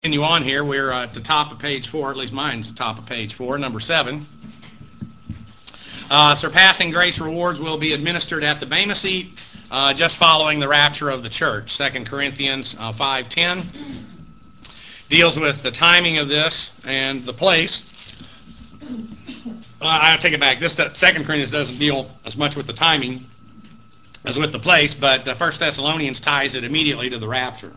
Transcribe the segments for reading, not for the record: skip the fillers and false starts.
Continue on here. We're at the top of page 4, at least mine's the top of page 4, number 7. Surpassing grace rewards will be administered at the Bema seat, just following the rapture of the church. 2 Corinthians 5:10 deals with the timing of this and the place. I'll take it back. 2 Corinthians doesn't deal as much with the timing as with the place, but 1 Thessalonians ties it immediately to the rapture.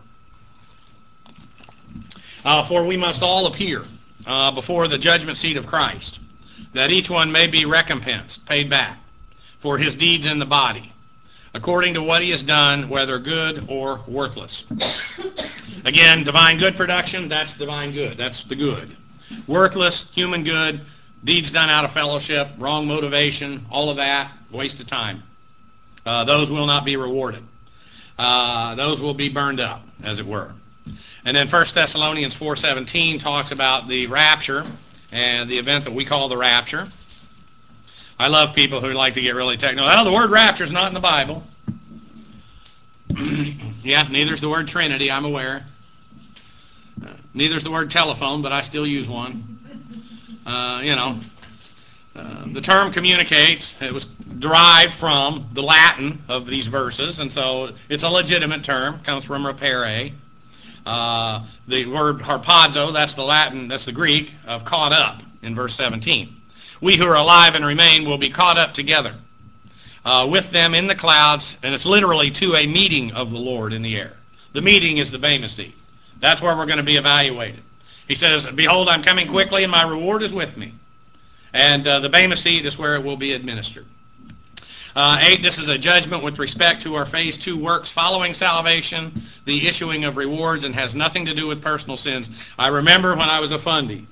For we must all appear before the judgment seat of Christ, that each one may be recompensed, paid back, for his deeds in the body, according to what he has done, whether good or worthless. Again, divine good production, that's divine good. That's the good. Worthless, human good, deeds done out of fellowship, wrong motivation, all of that, waste of time. Those will not be rewarded. Those will be burned up, as it were. And then 1 Thessalonians 4:17 talks about the rapture and the event that we call the rapture. I love people who like to get really technical. Well, the word rapture is not in the Bible. Yeah, neither's the word Trinity, I'm aware. Neither's the word telephone, but I still use one. The term communicates. It was derived from the Latin of these verses, and so it's a legitimate term. It comes from rapere. The word harpazo, that's the Latin, that's the Greek of caught up in verse 17. We who are alive and remain will be caught up together with them in the clouds, and it's literally to a meeting of the Lord in the air. The meeting is the Bema seat. That's where we're going to be evaluated. He says, behold, I'm coming quickly, and my reward is with me. And the Bema seat is where it will be administered. 8, this is a judgment with respect to our phase 2 works following salvation, the issuing of rewards, and has nothing to do with personal sins. I remember when I was a fundie,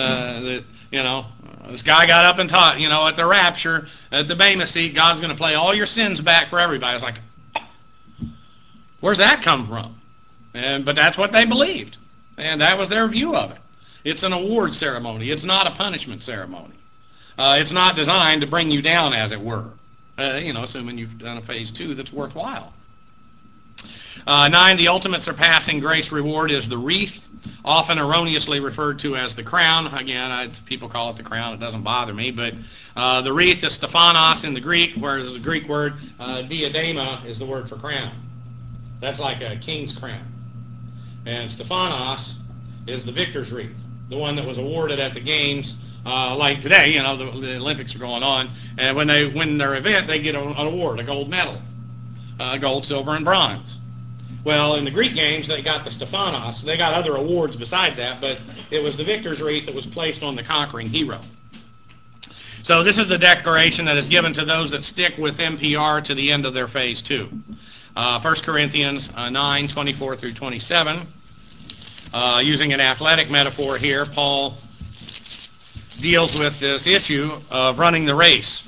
this guy got up and taught, at the rapture, at the Bema seat, God's going to play all your sins back for everybody. I was like, where's that come from? But that's what they believed, and that was their view of it. It's an award ceremony. It's not a punishment ceremony. It's not designed to bring you down, as it were. Assuming you've done a phase 2 that's worthwhile. 9, the ultimate surpassing grace reward is the wreath, often erroneously referred to as the crown. Again, people call it the crown. It doesn't bother me. But the wreath is Stephanos in the Greek, whereas the Greek word diadema is the word for crown. That's like a king's crown. And Stephanos is the victor's wreath, the one that was awarded at the games. Like today, the Olympics are going on, and when they win their event, they get an award, a gold medal, gold, silver, and bronze. Well, in the Greek games, they got the Stephanos. They got other awards besides that, but it was the victor's wreath that was placed on the conquering hero. So this is the declaration that is given to those that stick with MPR to the end of their phase 2. 1 Corinthians 9:24 through 27. Using an athletic metaphor here, Paul deals with this issue of running the race.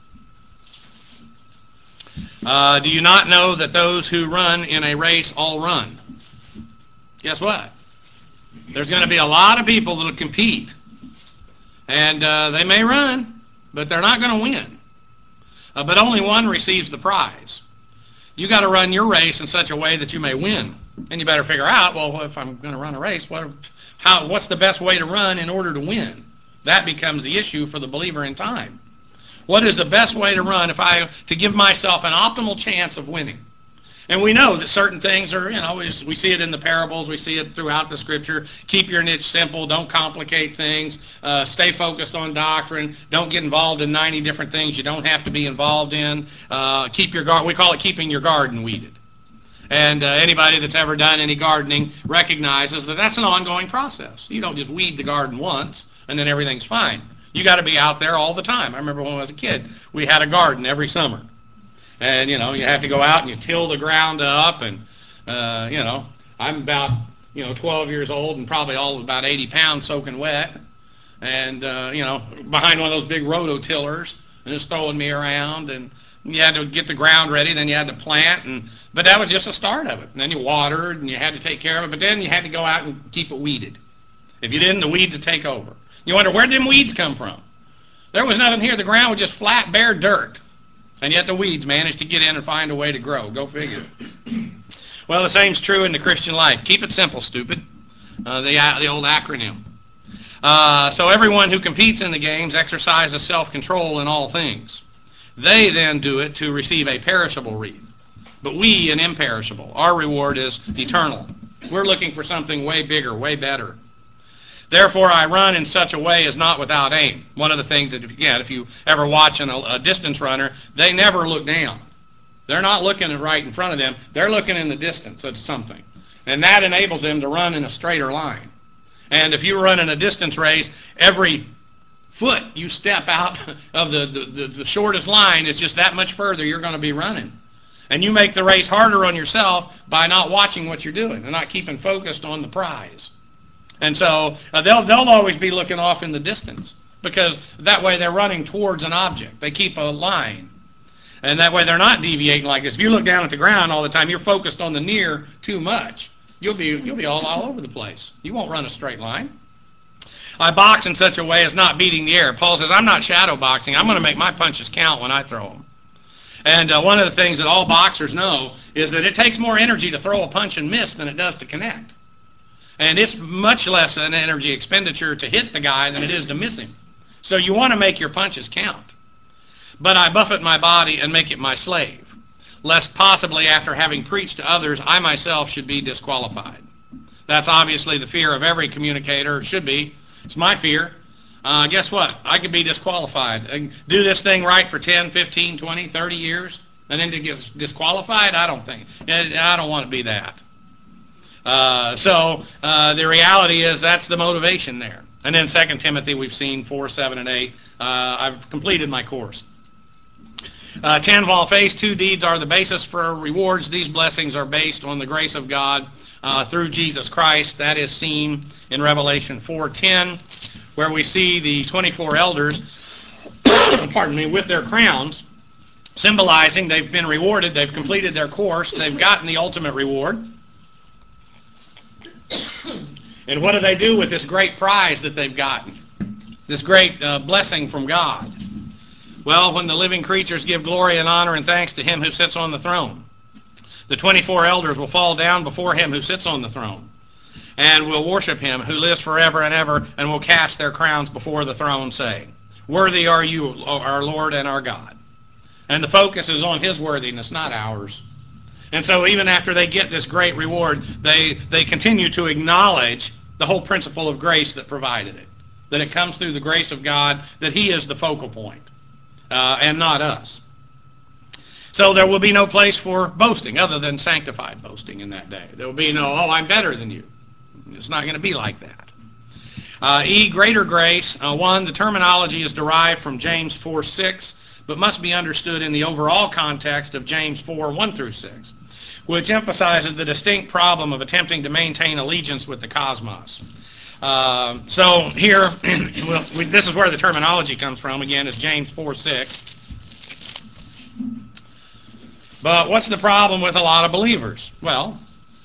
Do you not know that those who run in a race all run? Guess what? There's going to be a lot of people that will compete. And they may run, but they're not going to win. But only one receives the prize. You got to run your race in such a way that you may win. And you better figure out, well, if I'm going to run a race, what's the best way to run in order to win? That becomes the issue for the believer in time. What is the best way to run to give myself an optimal chance of winning? And we know that certain things are, we see it in the parables, we see it throughout the Scripture. Keep your niche simple, don't complicate things, stay focused on doctrine, don't get involved in 90 different things you don't have to be involved in. Keep your we call it keeping your garden weeded. And anybody that's ever done any gardening recognizes that that's an ongoing process. You don't just weed the garden once and then everything's fine. You got to be out there all the time. I remember when I was a kid, we had a garden every summer. And, you have to go out and you till the ground up. And, I'm about, 12 years old and probably all about 80 pounds soaking wet. And, behind one of those big rototillers and it's throwing me around. And you had to get the ground ready, then you had to plant. But that was just the start of it. And then you watered and you had to take care of it. But then you had to go out and keep it weeded. If you didn't, the weeds would take over. You wonder, where did them weeds come from? There was nothing here. The ground was just flat, bare dirt. And yet the weeds managed to get in and find a way to grow. Go figure. Well, the same's true in the Christian life. Keep it simple, stupid. the old acronym. So everyone who competes in the games exercises self-control in all things. They then do it to receive a perishable wreath, but we an imperishable. Our reward is eternal. We're looking for something way bigger, way better. Therefore, I run in such a way as not without aim. One of the things that, again, if you ever watch a distance runner, they never look down. They're not looking right in front of them. They're looking in the distance at something. And that enables them to run in a straighter line. And if you run in a distance race, every foot you step out of the shortest line is just that much further you're going to be running. And you make the race harder on yourself by not watching what you're doing and not keeping focused on the prize. And so they'll always be looking off in the distance, because that way they're running towards an object. They keep a line. And that way they're not deviating like this. If you look down at the ground all the time, you're focused on the near too much. You'll be all over the place. You won't run a straight line. I box in such a way as not beating the air. Paul says, I'm not shadow boxing. I'm going to make my punches count when I throw them. And one of the things that all boxers know is that it takes more energy to throw a punch and miss than it does to connect. And it's much less an energy expenditure to hit the guy than it is to miss him. So you want to make your punches count. But I buffet my body and make it my slave, lest possibly after having preached to others, I myself should be disqualified. That's obviously the fear of every communicator. It should be. It's my fear. Guess what? I could be disqualified. I do this thing right for 10, 15, 20, 30 years, and then to get disqualified? I don't want to be that. So the reality is that's the motivation there. And then 2 Timothy, we've seen 4, 7, and 8. I've completed my course. 10, while faith, 2 deeds are the basis for rewards. These blessings are based on the grace of God through Jesus Christ. That is seen in Revelation 4:10, where we see the 24 elders, with their crowns, symbolizing they've been rewarded, they've completed their course, they've gotten the ultimate reward. And what do they do with this great prize that they've gotten? This great blessing from God? Well, when the living creatures give glory and honor and thanks to him who sits on the throne, the 24 elders will fall down before him who sits on the throne and will worship him who lives forever and ever, and will cast their crowns before the throne, saying, Worthy are you, our Lord and our God. And the focus is on his worthiness, not ours. And so even after they get this great reward, they continue to acknowledge the whole principle of grace that provided it, that it comes through the grace of God, that he is the focal point, and not us. So there will be no place for boasting other than sanctified boasting in that day. There will be no, I'm better than you. It's not going to be like that. Greater grace. 1, the terminology is derived from James 4:6, but must be understood in the overall context of James 4:1 through 6, which emphasizes the distinct problem of attempting to maintain allegiance with the cosmos. So here, this is where the terminology comes from, again, is James 4:6. But what's the problem with a lot of believers? Well,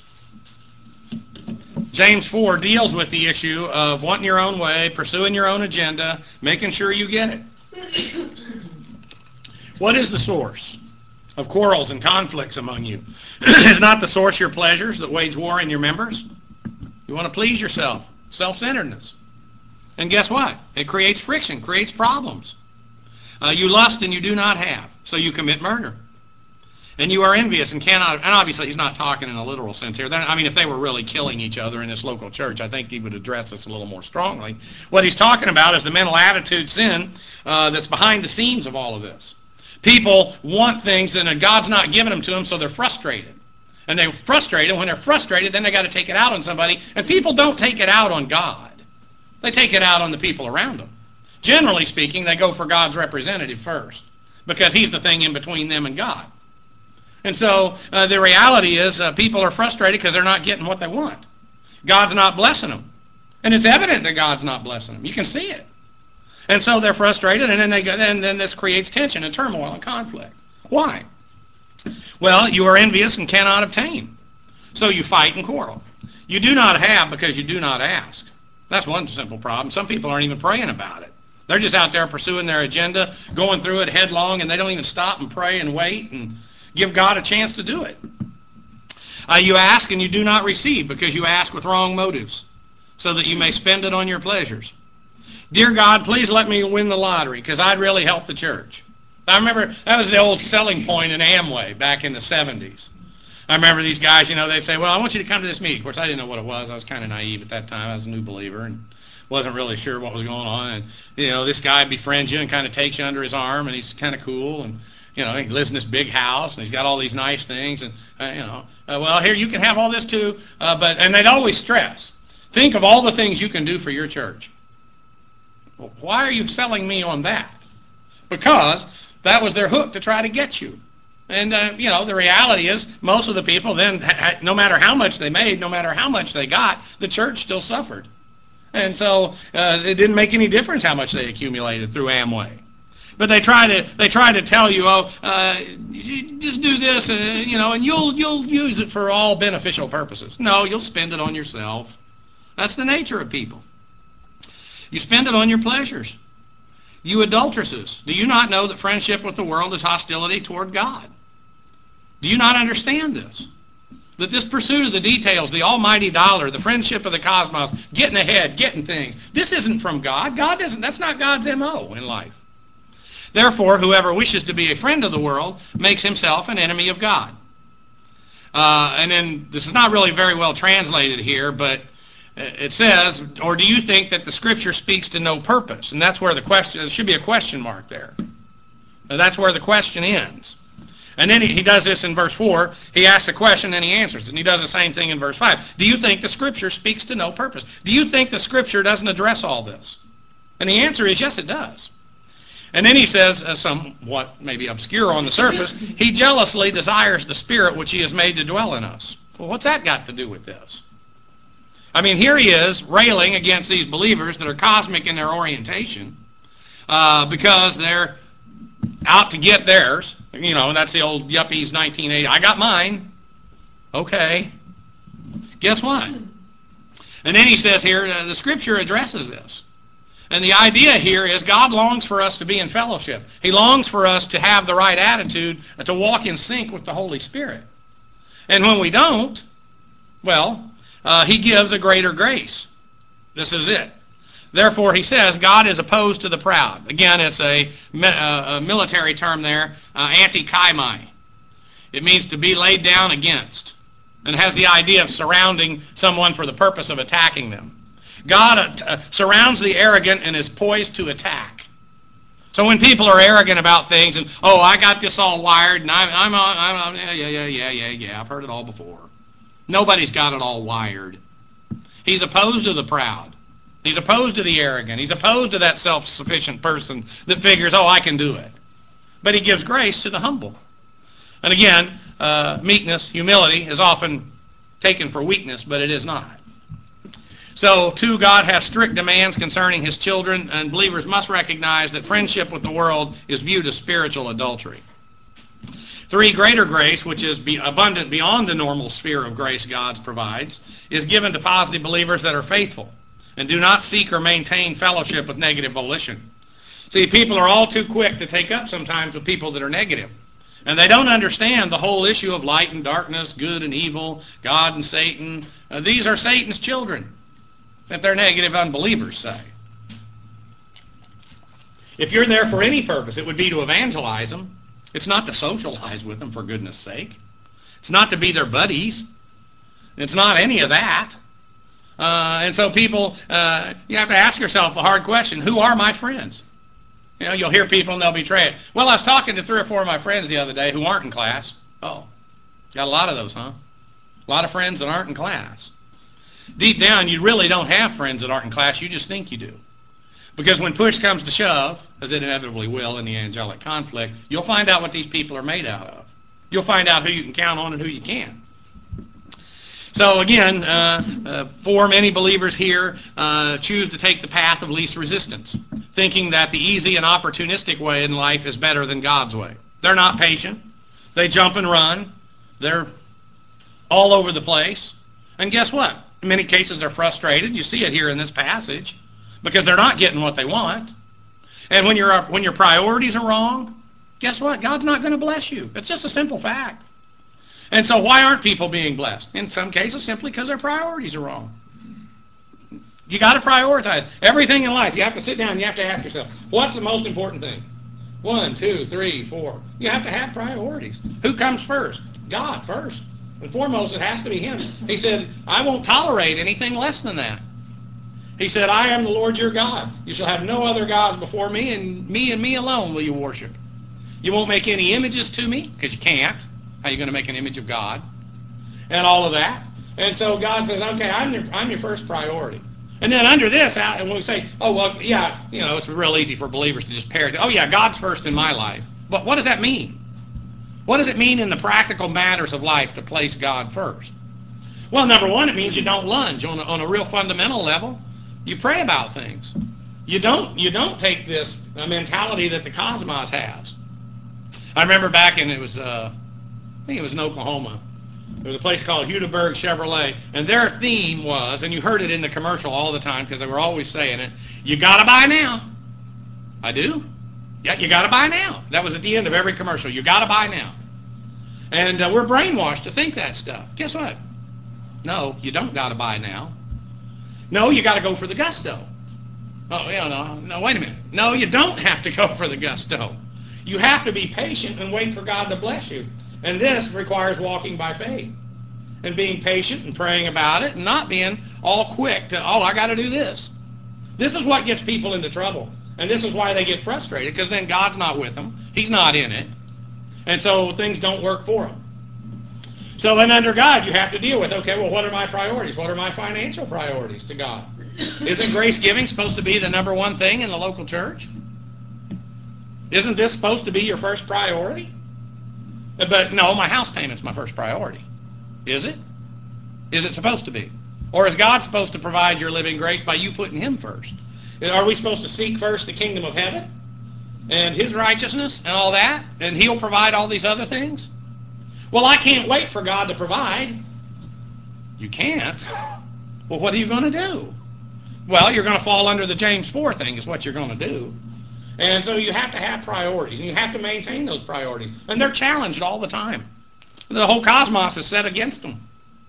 James 4 deals with the issue of wanting your own way, pursuing your own agenda, making sure you get it. What is the source of quarrels and conflicts among you? Is not the source your pleasures that wage war in your members? You want to please yourself. Self-centeredness. And guess what? It creates friction, creates problems. You lust and you do not have, so you commit murder. And you are envious and cannot, and obviously he's not talking in a literal sense here. If they were really killing each other in this local church, I think he would address this a little more strongly. What he's talking about is the mental attitude sin that's behind the scenes of all of this. People want things and God's not giving them to them, so they're frustrated. And they're frustrated. When they're frustrated, then they got to take it out on somebody. And people don't take it out on God. They take it out on the people around them. Generally speaking, they go for God's representative first, because he's the thing in between them and God. And so the reality is people are frustrated because they're not getting what they want. God's not blessing them. And it's evident that God's not blessing them. You can see it. And so they're frustrated, and then this creates tension and turmoil and conflict. Why? Well, you are envious and cannot obtain. So you fight and quarrel. You do not have because you do not ask. That's one simple problem. Some people aren't even praying about it. They're just out there pursuing their agenda, going through it headlong, and they don't even stop and pray and wait and give God a chance to do it. You ask and you do not receive because you ask with wrong motives, so that you may spend it on your pleasures. Dear God, please let me win the lottery because I'd really help the church. I remember that was the old selling point in Amway back in the 70s. I remember these guys, they'd say, well, I want you to come to this meeting. Of course, I didn't know what it was. I was kind of naive at that time. I was a new believer and wasn't really sure what was going on. And, this guy befriends you and kind of takes you under his arm, and he's kind of cool. And, he lives in this big house, and he's got all these nice things. And, well, here, you can have all this too. And they'd always stress, think of all the things you can do for your church. Well, why are you selling me on that? Because that was their hook to try to get you. And, the reality is most of the people then, no matter how much they made, no matter how much they got, the church still suffered. And so it didn't make any difference how much they accumulated through Amway. But they try to tell you, you just do this, and you'll use it for all beneficial purposes. No, you'll spend it on yourself. That's the nature of people. You spend it on your pleasures. You adulteresses, do you not know that friendship with the world is hostility toward God? Do you not understand this? That this pursuit of the details, the almighty dollar, the friendship of the cosmos, getting ahead, getting things, this isn't from God. That's not God's M.O. in life. Therefore, whoever wishes to be a friend of the world makes himself an enemy of God. And then, this is not really very well translated here, but it says, or do you think that the Scripture speaks to no purpose? And that's where there should be a question mark there. That's where the question ends. And then he does this in verse 4. He asks a question and he answers it. And he does the same thing in verse 5. Do you think the Scripture speaks to no purpose? Do you think the Scripture doesn't address all this? And the answer is yes, it does. And then he says, somewhat maybe obscure on the surface, he jealously desires the Spirit which he has made to dwell in us. Well, what's that got to do with this? I mean, here he is railing against these believers that are cosmic in their orientation because they're out to get theirs. That's the old yuppies 1980. I got mine. Okay. Guess what? And then he says here, the Scripture addresses this. And the idea here is God longs for us to be in fellowship. He longs for us to have the right attitude, to walk in sync with the Holy Spirit. And when we don't, well, he gives a greater grace. This is it. Therefore, he says, God is opposed to the proud. Again, it's a military term there, anti-kaimai. It means to be laid down against. And has the idea of surrounding someone for the purpose of attacking them. God surrounds the arrogant and is poised to attack. So when people are arrogant about things and, I got this all wired and yeah, I've heard it all before. Nobody's got it all wired. He's opposed to the proud. He's opposed to the arrogant. He's opposed to that self-sufficient person that figures, I can do it. But he gives grace to the humble. And again, meekness, humility is often taken for weakness, but it is not. So, too, God has strict demands concerning his children, and believers must recognize that friendship with the world is viewed as spiritual adultery. 3, greater grace, which is abundant beyond the normal sphere of grace God provides, is given to positive believers that are faithful and do not seek or maintain fellowship with negative volition. See, people are all too quick to take up sometimes with people that are negative. And they don't understand the whole issue of light and darkness, good and evil, God and Satan. These are Satan's children, that they're negative unbelievers say. If you're there for any purpose, it would be to evangelize them. It's not to socialize with them, for goodness sake. It's not to be their buddies. It's not any of that. And so people, you have to ask yourself the hard question, who are my friends? You'll hear people and they'll betray it. Well, I was talking to 3 or 4 of my friends the other day who aren't in class. Oh, got a lot of those, huh? A lot of friends that aren't in class. Deep down, you really don't have friends that aren't in class. You just think you do. Because when push comes to shove, as it inevitably will in the angelic conflict, you'll find out what these people are made out of. You'll find out who you can count on and who you can't. So again, for many believers here, choose to take the path of least resistance, thinking that the easy and opportunistic way in life is better than God's way. They're not patient. They jump and run. They're all over the place. And guess what? In many cases, they're frustrated. You see it here in this passage because they're not getting what they want. And when your priorities are wrong, guess what? God's not going to bless you. It's just a simple fact. And so why aren't people being blessed? In some cases, simply because their priorities are wrong. You got to prioritize everything in life. You have to sit down and you have to ask yourself, what's the most important thing? 1, 2, 3, 4. You have to have priorities. Who comes first? God first. And foremost, it has to be Him. He said, I won't tolerate anything less than that. He said, I am the Lord your God. You shall have no other gods before me, and me alone will you worship. You won't make any images to me, because you can't. How are you going to make an image of God? And all of that. And so God says, okay, I'm your first priority. And then under this, and when we say, oh, well, yeah, it's real easy for believers to just parrot, oh, yeah, God's first in my life. But what does that mean? What does it mean in the practical matters of life to place God first? Well, number one, it means you don't lunge on a real fundamental level. You pray about things. You don't take this mentality that the cosmos has. I remember back in, I think it was in Oklahoma. There was a place called Hudaburg Chevrolet, and their theme was, and you heard it in the commercial all the time because they were always saying it, you got to buy now. I do? Yeah, you got to buy now. That was at the end of every commercial. You got to buy now. And we're brainwashed to think that stuff. Guess what? No, you don't got to buy now. No, you got to go for the gusto. Oh, yeah, no, wait a minute. No, you don't have to go for the gusto. You have to be patient and wait for God to bless you. And this requires walking by faith and being patient and praying about it and not being all quick to, I got to do this. This is what gets people into trouble. And this is why they get frustrated, because then God's not with them. He's not in it. And so things don't work for them. So then under God, you have to deal with, okay, well, what are my priorities? What are my financial priorities to God? Isn't grace giving supposed to be the number one thing in the local church? Isn't this supposed to be your first priority? But no, my house payment's my first priority. Is it? Is it supposed to be? Or is God supposed to provide your living grace by you putting Him first? Are we supposed to seek first the kingdom of heaven and His righteousness and all that, and He'll provide all these other things? Well, I can't wait for God to provide. You can't? Well, what are you going to do? Well, you're going to fall under the James 4 thing is what you're going to do. And so you have to have priorities, and you have to maintain those priorities. And they're challenged all the time. The whole cosmos is set against them.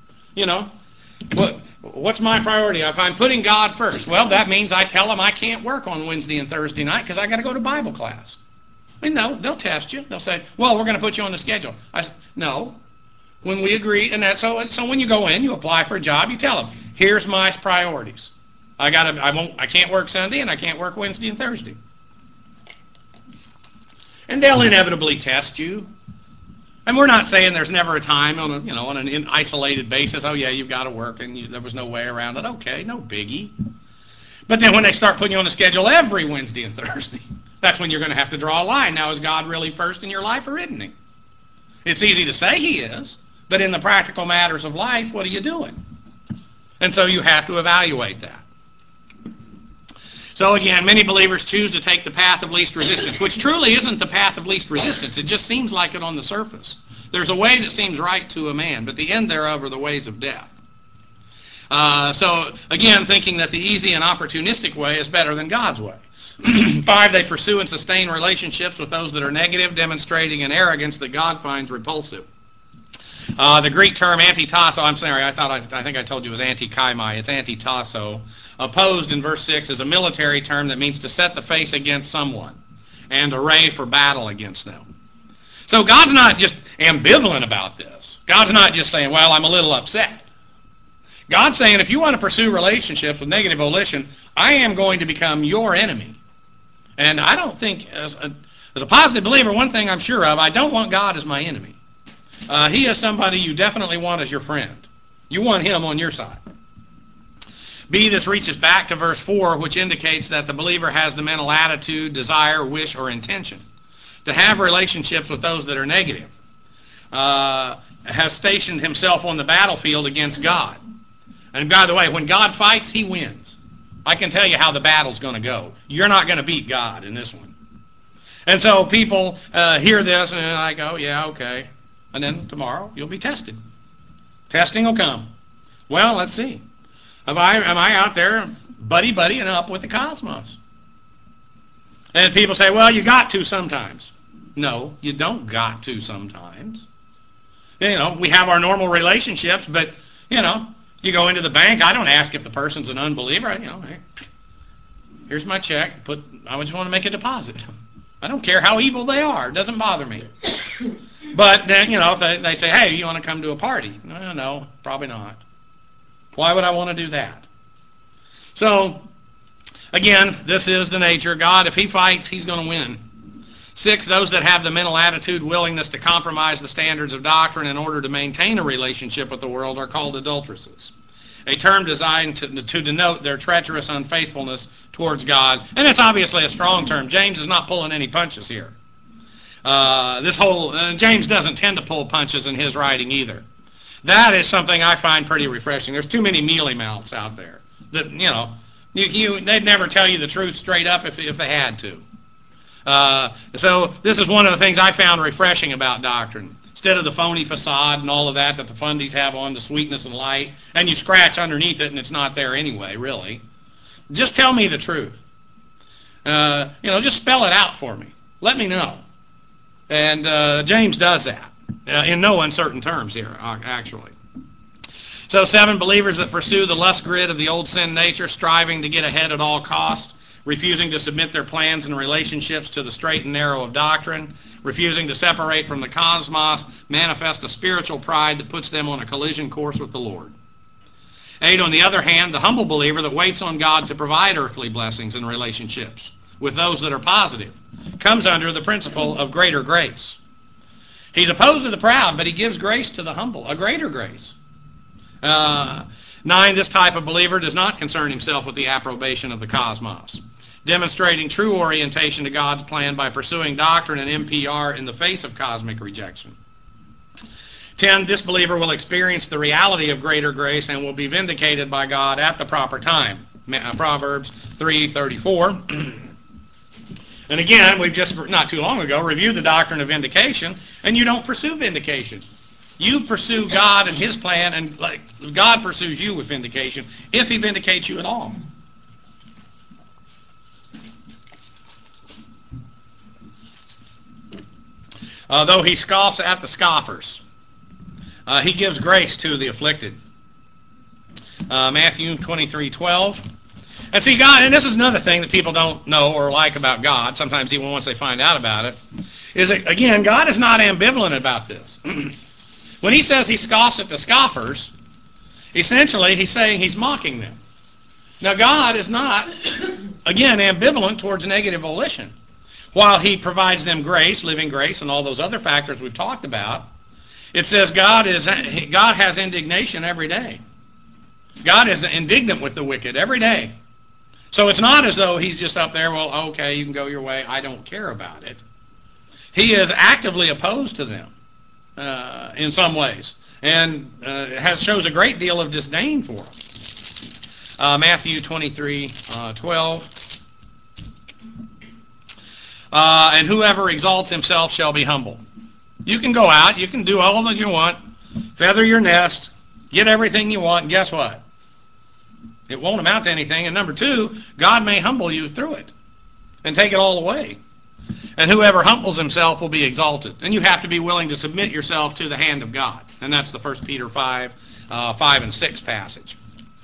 What's my priority? If I'm putting God first, well, that means I tell them I can't work on Wednesday and Thursday night because I got to go to Bible class. No, they'll test you. They'll say, well, we're going to put you on the schedule. No. When we agree, and so when you go in, you apply for a job, you tell them, here's my priorities. I can't work Sunday, and I can't work Wednesday and Thursday. And they'll inevitably test you. And we're not saying there's never a time on an isolated basis, oh yeah, you've got to work and there was no way around it. Okay, no biggie. But then when they start putting you on the schedule every Wednesday and Thursday, that's when you're going to have to draw a line. Now, is God really first in your life or isn't He? It's easy to say He is, but in the practical matters of life, what are you doing? And so you have to evaluate that. So again, many believers choose to take the path of least resistance, which truly isn't the path of least resistance. It just seems like it on the surface. There's a way that seems right to a man, but the end thereof are the ways of death. So again, thinking that the easy and opportunistic way is better than God's way. 5, they pursue and sustain relationships with those that are negative, demonstrating an arrogance that God finds repulsive. The Greek term antitasso, I think I told you it was antikaimai. It's antitasso. Opposed in verse 6 is a military term that means to set the face against someone and array for battle against them. So God's not just ambivalent about this. God's not just saying, well, I'm a little upset. God's saying, if you want to pursue relationships with negative volition, I am going to become your enemy. And I don't think, as a positive believer, one thing I'm sure of, I don't want God as my enemy. He is somebody you definitely want as your friend. You want Him on your side. B, this reaches back to verse 4, which indicates that the believer has the mental attitude, desire, wish, or intention to have relationships with those that are negative. Has stationed himself on the battlefield against God. And by the way, when God fights, He wins. I can tell you how the battle's going to go. You're not going to beat God in this one. And so people hear this and they're like, oh yeah, okay. And then tomorrow you'll be tested. Testing will come. Well, let's see. Am I out there buddy-buddying up with the cosmos? And people say, well, you got to sometimes. No, you don't got to sometimes. We have our normal relationships, but, You go into the bank, I don't ask if the person's an unbeliever. Hey, here's my check. I just want to make a deposit. I don't care how evil they are. It doesn't bother me. But then, if they say, hey, you want to come to a party? No, probably not. Why would I want to do that? So, again, this is the nature. God, if he fights, he's going to win. 6, those that have the mental attitude, willingness to compromise the standards of doctrine in order to maintain a relationship with the world are called adulteresses, a term designed to denote their treacherous unfaithfulness towards God. And it's obviously a strong term. James is not pulling any punches here. James doesn't tend to pull punches in his writing either. That is something I find pretty refreshing. There's too many mealy mouths out there that, they'd never tell you the truth straight up if they had to. So this is one of the things I found refreshing about doctrine. Instead of the phony facade and all of that the fundies have on, the sweetness and light, and you scratch underneath it and it's not there anyway, really. Just tell me the truth. Just spell it out for me. Let me know. And James does that in no uncertain terms here, actually. So 7, believers that pursue the lust grid of the old sin nature, striving to get ahead at all costs, refusing to submit their plans and relationships to the straight and narrow of doctrine, refusing to separate from the cosmos, manifest a spiritual pride that puts them on a collision course with the Lord. 8, on the other hand, the humble believer that waits on God to provide earthly blessings and relationships with those that are positive, comes under the principle of greater grace. He's opposed to the proud, but he gives grace to the humble, a greater grace. 9, this type of believer does not concern himself with the approbation of the cosmos, demonstrating true orientation to God's plan by pursuing doctrine and MPR in the face of cosmic rejection. 10, this believer will experience the reality of greater grace and will be vindicated by God at the proper time. Proverbs 3:34. And again, we've just, not too long ago, reviewed the doctrine of vindication, and you don't pursue vindication. You pursue God and his plan, and God pursues you with vindication, if he vindicates you at all. Though he scoffs at the scoffers, he gives grace to the afflicted. Matthew 23:12. And see, God, and this is another thing that people don't know or like about God, sometimes even once they find out about it, is that, again, God is not ambivalent about this. When he says he scoffs at the scoffers, essentially he's saying he's mocking them. Now, God is not, again, ambivalent towards negative volition. While he provides them grace, living grace, and all those other factors we've talked about, it says God has indignation every day. God is indignant with the wicked every day. So it's not as though he's just up there, well, okay, you can go your way, I don't care about it. He is actively opposed to them in some ways, and shows a great deal of disdain for them. Matthew 23:12. And whoever exalts himself shall be humbled. You can go out, you can do all that you want, feather your nest, get everything you want, and guess what? It won't amount to anything. And number 2, God may humble you through it and take it all away. And whoever humbles himself will be exalted. And you have to be willing to submit yourself to the hand of God. And that's the 1 Peter 5 and 6 passage.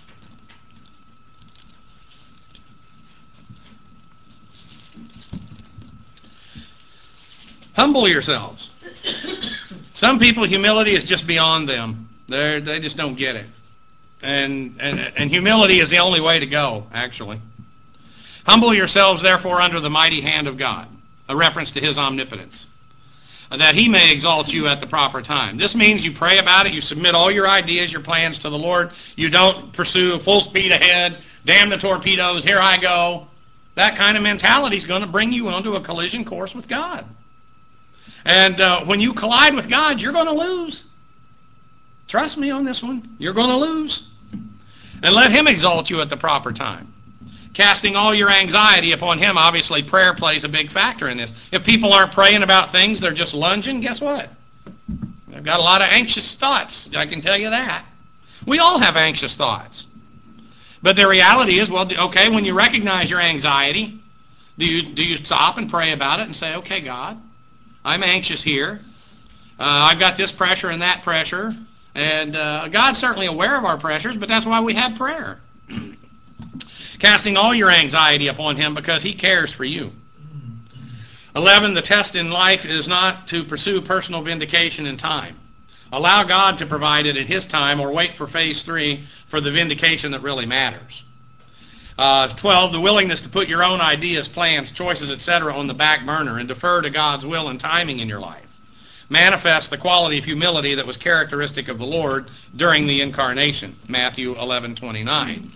Humble yourselves. Some people, humility is just beyond them. They just don't get it. And humility is the only way to go, actually. Humble yourselves, therefore, under the mighty hand of God, a reference to his omnipotence, that he may exalt you at the proper time. This means you pray about it, you submit all your ideas, your plans to the Lord. You don't pursue full speed ahead, damn the torpedoes, here I go. That kind of mentality is going to bring you onto a collision course with God. And when you collide with God, you're going to lose. Trust me on this one. You're going to lose. And let him exalt you at the proper time. Casting all your anxiety upon him. Obviously, prayer plays a big factor in this. If people aren't praying about things, they're just lunging, guess what? They've got a lot of anxious thoughts. I can tell you that. We all have anxious thoughts. But the reality is, well, okay, when you recognize your anxiety, do you stop and pray about it and say, okay, God, I'm anxious here. I've got this pressure and that pressure. And God's certainly aware of our pressures, but that's why we have prayer. Casting all your anxiety upon him because he cares for you. 11, the test in life is not to pursue personal vindication in time. Allow God to provide it at his time, or wait for phase 3 for the vindication that really matters. 12, the willingness to put your own ideas, plans, choices, etc. on the back burner and defer to God's will and timing in your life. Manifest the quality of humility that was characteristic of the Lord during the incarnation. Matthew 11:29.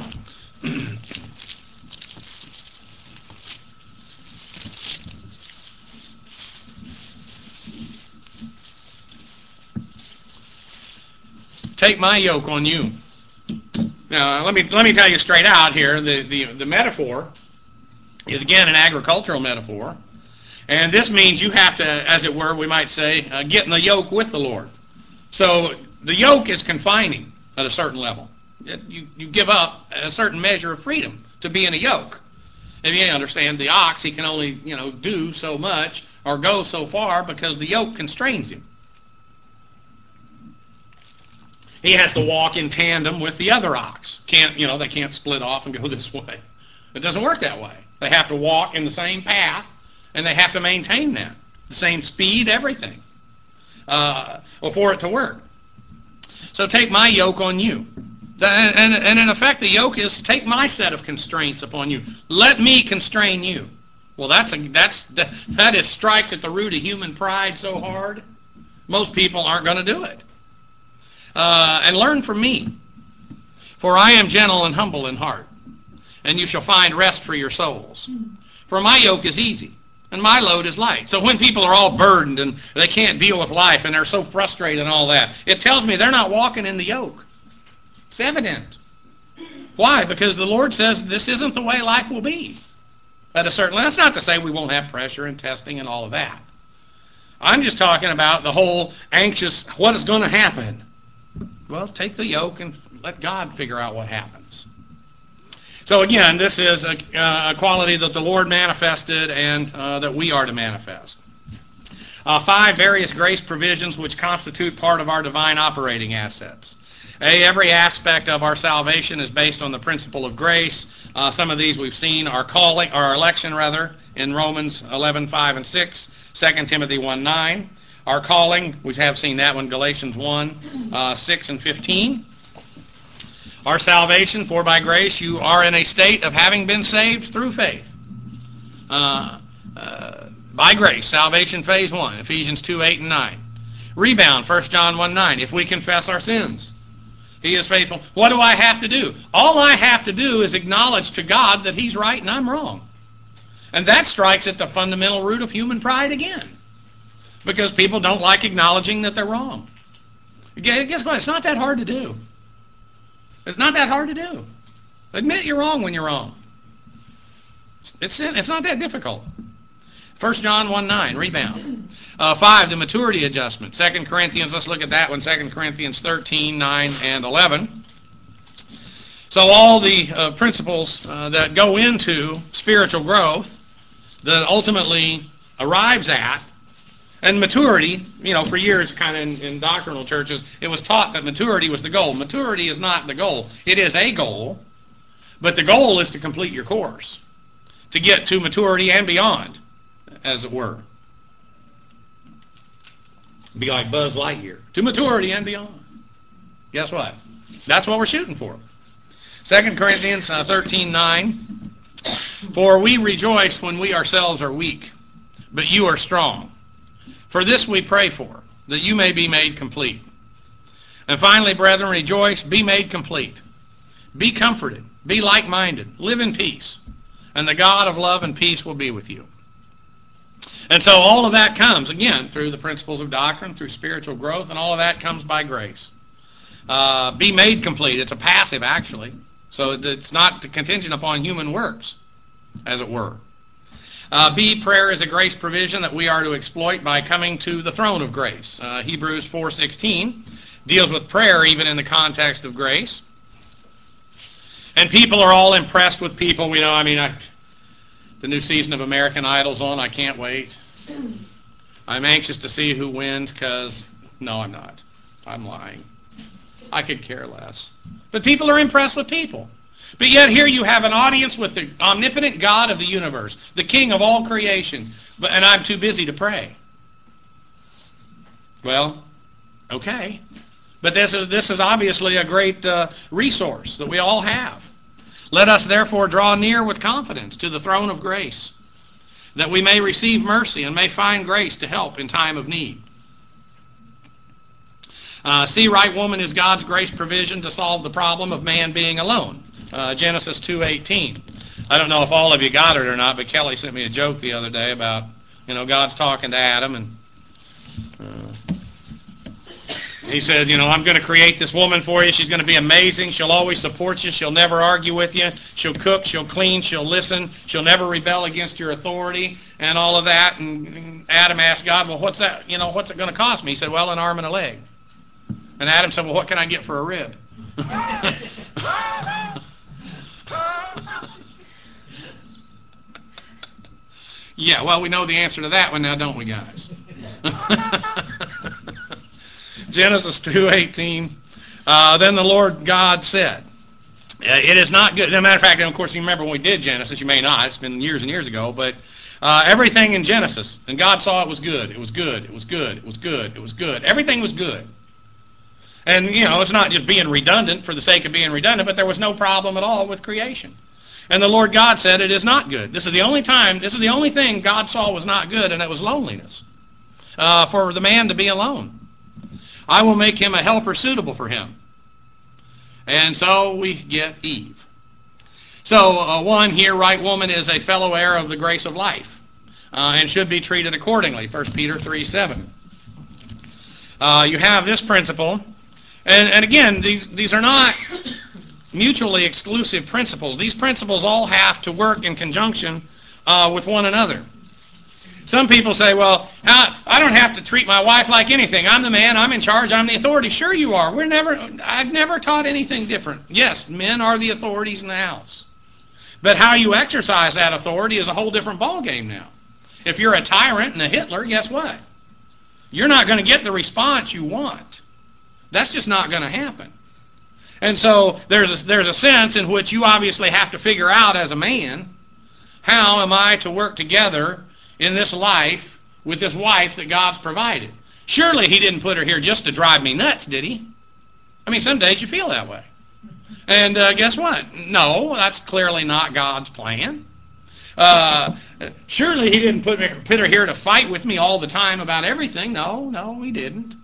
Take my yoke on you. Now, let me tell you straight out here, the metaphor is again an agricultural metaphor, and this means you have to, as it were, we might say, get in the yoke with the Lord. So the yoke is confining at a certain level. You give up a certain measure of freedom to be in a yoke. If you understand, the ox, he can only do so much or go so far because the yoke constrains him. He has to walk in tandem with the other ox. They can't split off and go this way. It doesn't work that way. They have to walk in the same path, and they have to maintain that. The same speed, everything, for it to work. So take my yoke on you. And in effect, the yoke is take my set of constraints upon you. Let me constrain you. Well, that strikes at the root of human pride so hard. Most people aren't going to do it. And learn from me. For I am gentle and humble in heart, and you shall find rest for your souls. For my yoke is easy, and my load is light. So when people are all burdened and they can't deal with life and they're so frustrated and all that, it tells me they're not walking in the yoke. It's evident. Why? Because the Lord says this isn't the way life will be. At a certain level. That's not to say we won't have pressure and testing and all of that. I'm just talking about the whole anxious, what is going to happen? Well, take the yoke and let God figure out what happens. So again, this is a quality that the Lord manifested and that we are to manifest. 5, various grace provisions which constitute part of our divine operating assets. Every aspect of our salvation is based on the principle of grace. Some of these we've seen. Our election, in Romans 11:5 and 6, 2 Timothy 1:9. Our calling, we have seen that one, Galatians 1:6 and 15. Our salvation, for by grace you are in a state of having been saved through faith. By grace, salvation phase 1, Ephesians 2:8 and 9. Rebound, 1 John 1:9. If we confess our sins, he is faithful. What do I have to do? All I have to do is acknowledge to God that he's right and I'm wrong. And that strikes at the fundamental root of human pride again. Because people don't like acknowledging that they're wrong. Guess what? It's not that hard to do. It's not that hard to do. Admit you're wrong when you're wrong. It's not that difficult. 1 John 1:9, rebound. 5, the maturity adjustment. 2 Corinthians, let's look at that one. 2 Corinthians 13:9 and 11. So all the principles that go into spiritual growth that ultimately arrives at, and maturity, for years kind of in doctrinal churches, it was taught that maturity was the goal. Maturity is not the goal. It is a goal, but the goal is to complete your course, to get to maturity and beyond, as it were. Be like Buzz Lightyear, to maturity and beyond. Guess what? That's what we're shooting for. 2 Corinthians 13:9, for we rejoice when we ourselves are weak, but you are strong. For this we pray for, that you may be made complete. And finally, brethren, rejoice, be made complete. Be comforted, be like-minded, live in peace, and the God of love and peace will be with you. And so all of that comes, again, through the principles of doctrine, through spiritual growth, and all of that comes by grace. Be made complete. It's a passive, actually. So it's not contingent upon human works, as it were. B, prayer is a grace provision that we are to exploit by coming to the throne of grace. Hebrews 4:16 deals with prayer even in the context of grace. And people are all impressed with people. The new season of American Idol's on. I can't wait. I'm anxious to see who wins because, no, I'm not. I'm lying. I could care less. But people are impressed with people. But yet here you have an audience with the omnipotent God of the universe, the King of all creation, and I'm too busy to pray. Well, okay. But this is obviously a great resource that we all have. Let us therefore draw near with confidence to the throne of grace, that we may receive mercy and may find grace to help in time of need. See, right woman is God's grace provision to solve the problem of man being alone. Genesis 2:18. I don't know if all of you got it or not, but Kelly sent me a joke the other day about, God's talking to Adam, and he said, I'm going to create this woman for you. She's going to be amazing. She'll always support you. She'll never argue with you. She'll cook. She'll clean. She'll listen. She'll never rebel against your authority and all of that. And Adam asked God, well, what's that? What's it going to cost me? He said, well, an arm and a leg. And Adam said, well, what can I get for a rib? Yeah, well, we know the answer to that one now, don't we, guys? Genesis 2:18. Then the Lord God said, it is not good. As a matter of fact, and of course, you remember when we did Genesis. You may not. It's been years and years ago. But everything in Genesis, and God saw it was good. It was good. It was good. It was good. It was good. Everything was good. And, it's not just being redundant for the sake of being redundant, but there was no problem at all with creation. And the Lord God said, it is not good. This is the only thing God saw was not good, and it was loneliness. For the man to be alone. I will make him a helper suitable for him. And so we get Eve. So one here, right woman, is a fellow heir of the grace of life, and should be treated accordingly. 1 Peter 3:7. You have this principle, and again, these are not mutually exclusive principles. These principles all have to work in conjunction with one another. Some people say, well, I don't have to treat my wife like anything. I'm the man. I'm in charge. I'm the authority. Sure you are. I've never taught anything different. Yes, men are the authorities in the house. But how you exercise that authority is a whole different ballgame now. If you're a tyrant and a Hitler, guess what? You're not going to get the response you want. That's just not going to happen. And so there's a sense in which you obviously have to figure out as a man, how am I to work together in this life with this wife that God's provided? Surely he didn't put her here just to drive me nuts, did he? I mean, some days you feel that way. And guess what? No, that's clearly not God's plan. Surely he didn't put her here to fight with me all the time about everything. No, he didn't.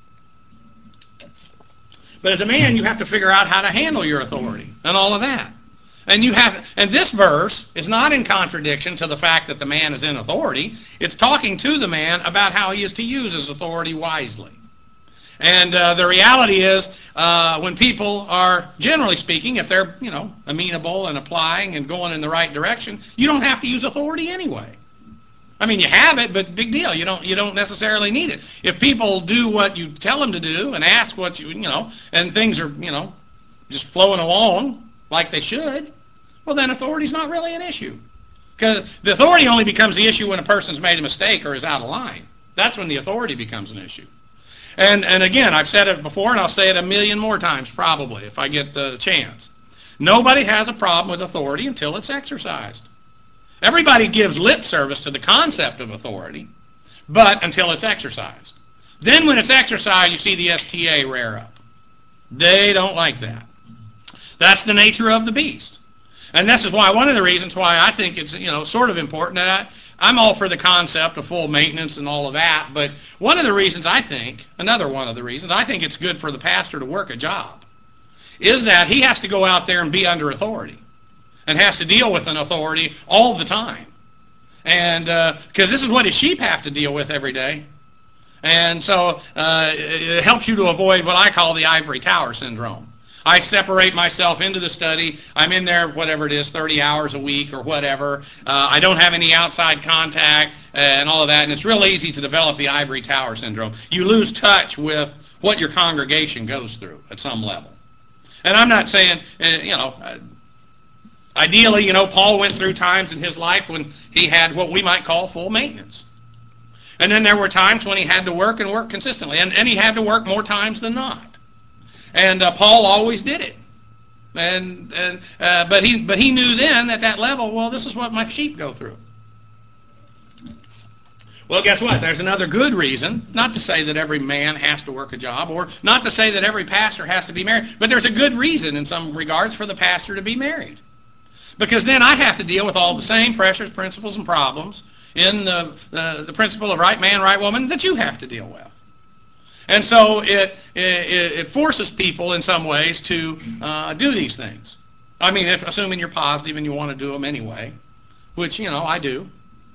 But as a man, you have to figure out how to handle your authority and all of that. And this verse is not in contradiction to the fact that the man is in authority. It's talking to the man about how he is to use his authority wisely. And the reality is, when people are, generally speaking, if they're, amenable and applying and going in the right direction, you don't have to use authority anyway. I mean, you have it, but big deal. You don't necessarily need it. If people do what you tell them to do and ask what and things are, just flowing along like they should, well, then authority's not really an issue. Because the authority only becomes the issue when a person's made a mistake or is out of line. That's when the authority becomes an issue. And again, I've said it before, and I'll say it a million more times probably if I get the chance. Nobody has a problem with authority until it's exercised. Everybody gives lip service to the concept of authority, but until it's exercised. Then when it's exercised, you see the STA rear up. They don't like that. That's the nature of the beast. And this is why one of the reasons why I think it's sort of important that I'm all for the concept of full maintenance and all of that, but another one of the reasons I think it's good for the pastor to work a job is that he has to go out there and be under authority and has to deal with an authority all the time. And because this is what his sheep have to deal with every day. And so it helps you to avoid what I call the ivory tower syndrome. I separate myself into the study. I'm in there, whatever it is, 30 hours a week or whatever. I don't have any outside contact and all of that. And it's real easy to develop the ivory tower syndrome. You lose touch with what your congregation goes through at some level. And I'm not saying, ideally, Paul went through times in his life when he had what we might call full maintenance. And then there were times when he had to work and work consistently. And he had to work more times than not. And Paul always did it. But he knew then at that level, well, this is what my sheep go through. Well, guess what? There's another good reason, not to say that every man has to work a job, or not to say that every pastor has to be married, but there's a good reason in some regards for the pastor to be married. Because then I have to deal with all the same pressures, principles, and problems in the principle of right man, right woman that you have to deal with. And so it forces people in some ways to do these things. I mean, assuming you're positive and you want to do them anyway, which, I do.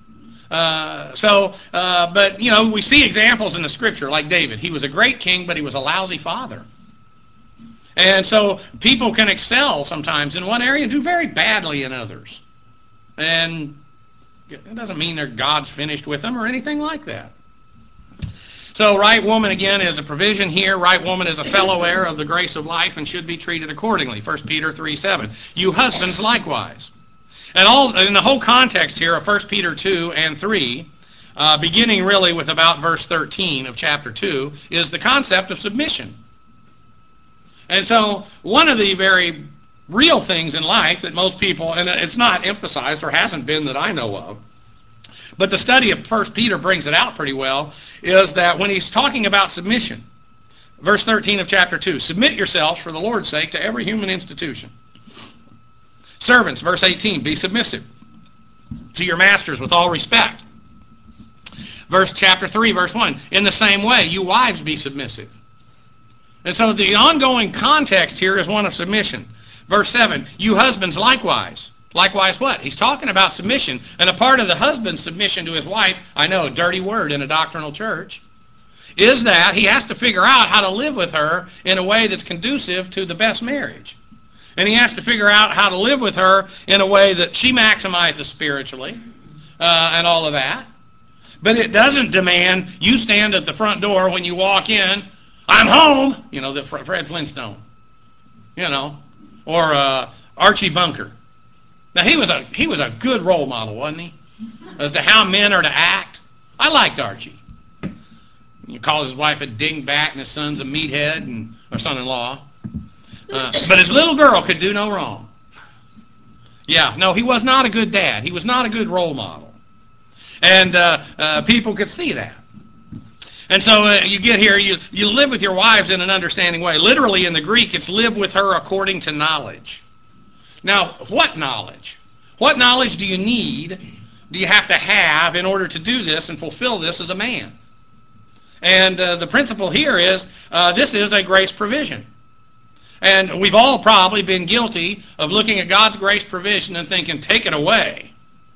But we see examples in the Scripture, like David. He was a great king, but he was a lousy father. And so people can excel sometimes in one area and do very badly in others. And it doesn't mean God's finished with them or anything like that. So right woman, again, is a provision here. Right woman is a fellow heir of the grace of life and should be treated accordingly. 1 Peter 3:7. You husbands likewise. And in the whole context here of 1 Peter 2 and 3, beginning really with about verse 13 of chapter 2, is the concept of submission. And so one of the very real things in life that most people, and it's not emphasized or hasn't been that I know of, but the study of 1 Peter brings it out pretty well, is that when he's talking about submission, verse 13 of chapter 2, submit yourselves for the Lord's sake to every human institution. Servants, verse 18, be submissive to your masters with all respect. Chapter 3, verse 1, in the same way, you wives be submissive. And so the ongoing context here is one of submission. Verse 7, you husbands likewise. Likewise what? He's talking about submission. And a part of the husband's submission to his wife, I know, a dirty word in a doctrinal church, is that he has to figure out how to live with her in a way that's conducive to the best marriage. And he has to figure out how to live with her in a way that she maximizes spiritually and all of that. But it doesn't demand you stand at the front door when you walk in, I'm home, the Fred Flintstone, or Archie Bunker. Now, he was a good role model, wasn't he, as to how men are to act? I liked Archie. He calls his wife a dingbat and his son's a meathead, or son-in-law. But his little girl could do no wrong. Yeah, no, he was not a good dad. He was not a good role model. And people could see that. And so you get here, you live with your wives in an understanding way. Literally in the Greek, it's live with her according to knowledge. Now, what knowledge? What knowledge do you need, do you have to have in order to do this and fulfill this as a man? And the principle here is this is a grace provision. And we've all probably been guilty of looking at God's grace provision and thinking, take it away.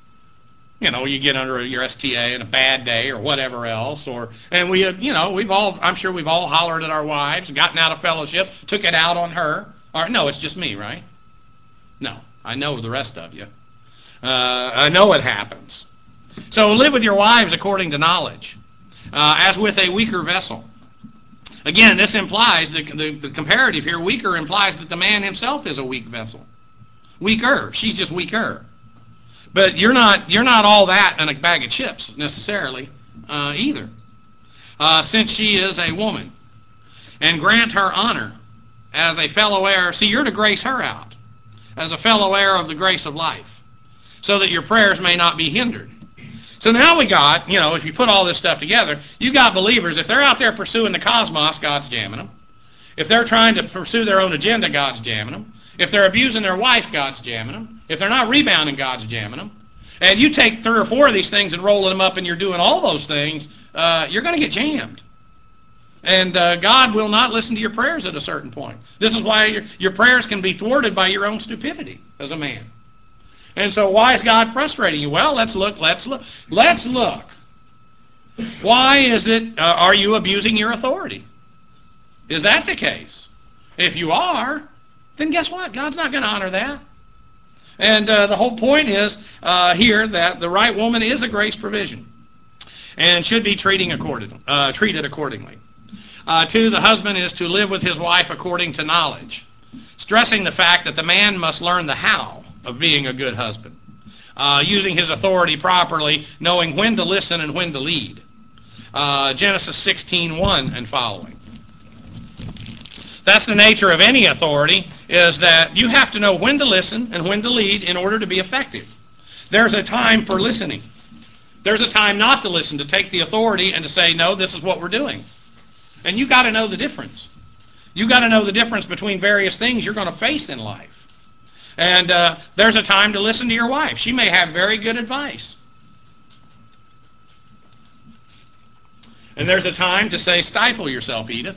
You get under your STA in a bad day or whatever else. I'm sure we've all hollered at our wives, gotten out of fellowship, took it out on her. Or, no, it's just me, right? No, I know the rest of you. I know it happens. So live with your wives according to knowledge, as with a weaker vessel. Again, this implies, the comparative here, weaker implies that the man himself is a weak vessel. Weaker. She's just weaker. But you're not all that in a bag of chips, necessarily, either. Since she is a woman. And grant her honor as a fellow heir. See, you're to grace her out as a fellow heir of the grace of life, so that your prayers may not be hindered. So now we got, if you put all this stuff together, you got believers, if they're out there pursuing the cosmos, God's jamming them. If they're trying to pursue their own agenda, God's jamming them. If they're abusing their wife, God's jamming them. If they're not rebounding, God's jamming them. And you take 3 or 4 of these things and rolling them up and you're doing all those things, you're going to get jammed. And God will not listen to your prayers at a certain point. This is why your prayers can be thwarted by your own stupidity as a man. And so why is God frustrating you? Well, let's look. Why is it, are you abusing your authority? Is that the case? If you are, then guess what? God's not going to honor that. And the whole point is here that the right woman is a grace provision and should be treated accordingly. 2, the husband is to live with his wife according to knowledge, stressing the fact that the man must learn the how of being a good husband, using his authority properly, knowing when to listen and when to lead. Genesis 16:1 and following. That's the nature of any authority, is that you have to know when to listen and when to lead in order to be effective. There's a time for listening. There's a time not to listen, to take the authority and to say, no, this is what we're doing. And you got to know the difference. You got to know the difference between various things you're going to face in life. And there's a time to listen to your wife. She may have very good advice. And there's a time to say, stifle yourself, Edith.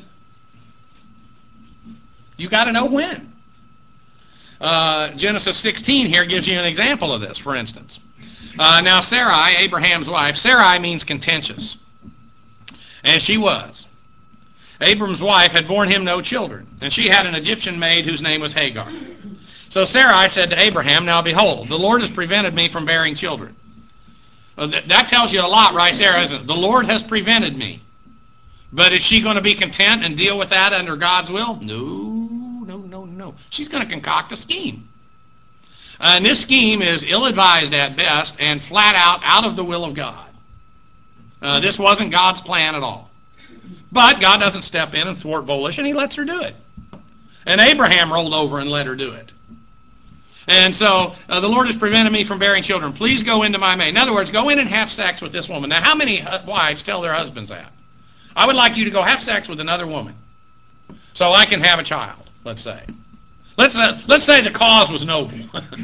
You got to know when. Genesis 16 here gives you an example of this, for instance. Now Sarai, Abraham's wife, Sarai means contentious. And she was. Abram's wife had borne him no children, and she had an Egyptian maid whose name was Hagar. So Sarai said to Abraham, now behold, the Lord has prevented me from bearing children. That tells you a lot right there, isn't it? The Lord has prevented me. But is she going to be content and deal with that under God's will? No. She's going to concoct a scheme. And this scheme is ill-advised at best and flat out of the will of God. This wasn't God's plan at all. But God doesn't step in and thwart volition. He lets her do it. And Abraham rolled over and let her do it. And so, the Lord has prevented me from bearing children. Please go into my maid. In other words, go in and have sex with this woman. Now, how many wives tell their husbands that? I would like you to go have sex with another woman so I can have a child, let's say. Let's say the cause was noble.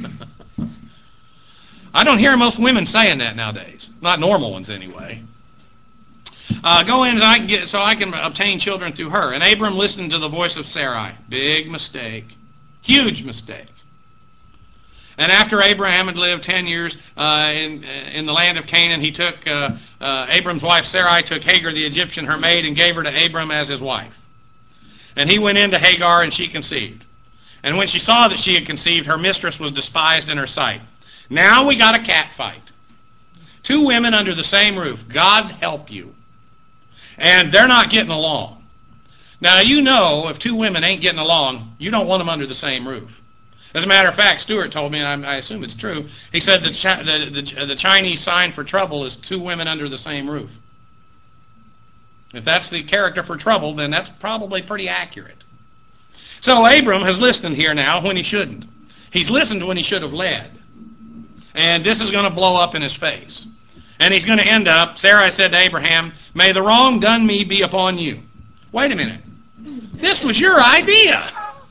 I don't hear most women saying that nowadays. Not normal ones, anyway. Go in and so I can obtain children through her. And Abram listened to the voice of Sarai. Big mistake. Huge mistake. And after Abraham had lived 10 years in the land of Canaan, he took Abram's wife Sarai took Hagar the Egyptian, her maid, and gave her to Abram as his wife. And he went into Hagar, and she conceived. And when she saw that she had conceived, her mistress was despised in her sight. Now we got a cat fight. Two women under the same roof. God help you. And they're not getting along. Now, you know, if two women ain't getting along, you don't want them under the same roof. As a matter of fact, Stuart told me, and I assume it's true, he said the Chinese sign for trouble is two women under the same roof. If that's the character for trouble, then that's probably pretty accurate. So Abram has listened here now when he shouldn't. He's listened when he should have led. And this is going to blow up in his face. And he's going to end up, Sarai said to Abraham, may the wrong done me be upon you. Wait a minute. This was your idea.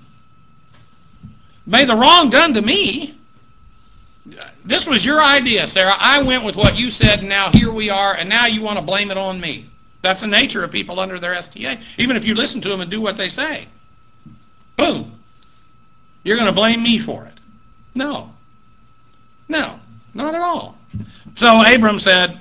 May the wrong done to me. This was your idea, Sarah. I went with what you said, and now here we are, and now you want to blame it on me. That's the nature of people under their STA. Even if you listen to them and do what they say. Boom. You're going to blame me for it. No, not at all. So Abram said,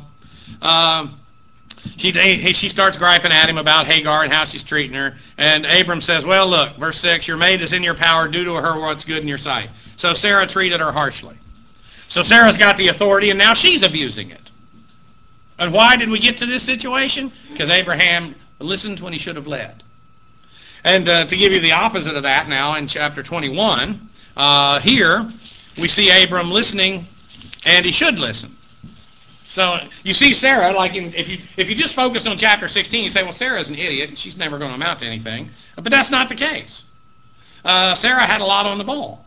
she starts griping at him about Hagar and how she's treating her. And Abram says, well, look, verse 6, your maid is in your power. Do to her what's good in your sight. So Sarah treated her harshly. So Sarah's got the authority, and now she's abusing it. And why did we get to this situation? Because Abraham listened when he should have led. And to give you the opposite of that now in chapter 21, here we see Abram listening, and he should listen. So you see Sarah, like if you just focus on chapter 16, you say, well, Sarah's an idiot, and she's never going to amount to anything. But that's not the case. Sarah had a lot on the ball.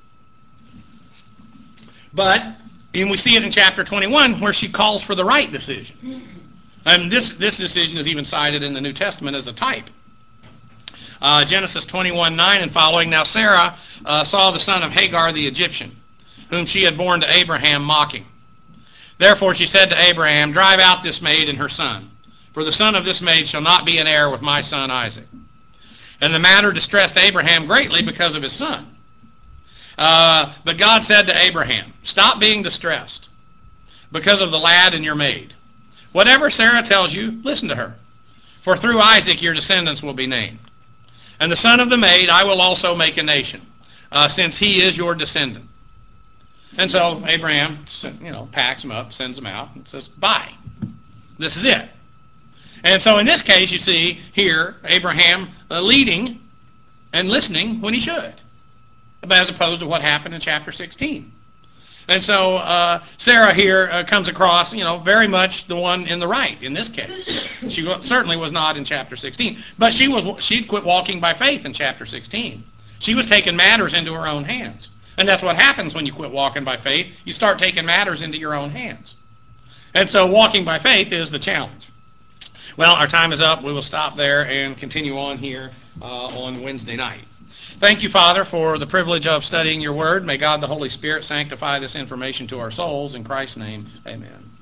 And we see it in chapter 21 where she calls for the right decision. And this decision is even cited in the New Testament as a type. Genesis 21:9 and following. Now Sarah saw the son of Hagar the Egyptian, whom she had borne to Abraham, mocking. Therefore she said to Abraham, drive out this maid and her son, for the son of this maid shall not be an heir with my son Isaac. And the matter distressed Abraham greatly because of his son. But God said to Abraham, stop being distressed because of the lad and your maid. Whatever Sarah tells you, listen to her. For through Isaac your descendants will be named. And the son of the maid I will also make a nation, since he is your descendant. And so Abraham, packs him up, sends him out, and says, bye. This is it. And so in this case, you see here Abraham leading and listening when he should, as opposed to what happened in chapter 16. And so Sarah here comes across, very much the one in the right in this case. She certainly was not in chapter 16, but she'd quit walking by faith in chapter 16. She was taking matters into her own hands. And that's what happens when you quit walking by faith. You start taking matters into your own hands. And so walking by faith is the challenge. Well, our time is up. We will stop there and continue on here on Wednesday night. Thank you, Father, for the privilege of studying your word. May God the Holy Spirit sanctify this information to our souls. In Christ's name, amen.